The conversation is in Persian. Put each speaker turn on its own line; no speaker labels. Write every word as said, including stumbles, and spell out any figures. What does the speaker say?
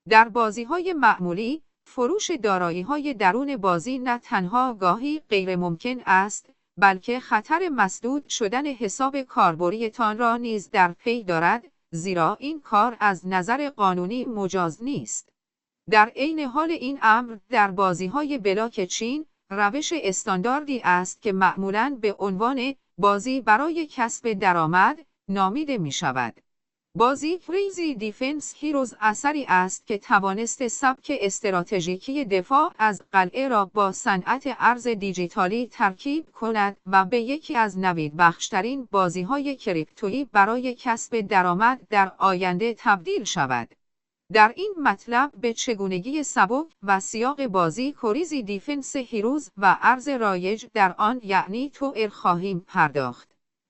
در بازی‌های معمولی، فروش دارایی‌های درون بازی نه تنها گاهی غیر ممکن است، بلکه خطر مسدود شدن حساب کاربری‌تان را نیز در پی دارد، زیرا این کار از نظر قانونی مجاز نیست. در عین حال این امر در بازی‌های بلاک چین، روش استانداردی است که معمولاً به عنوان بازی برای کسب درآمد نامیده می‌شود. بازی کریزی دیفنس هیروز اثری است که توانسته سبک استراتژیکی دفاع از قلعه را با صنعت ارز دیجیتالی ترکیب کند و به یکی از نویدبخش‌ترین بازی‌های کریپتویی برای کسب درآمد در آینده تبدیل شود. در این مطلب به چگونگی سبک و سیاق بازی کریزی دیفنس هیروز و ارز رایج در آن یعنی توئر خواهیم پرداخت.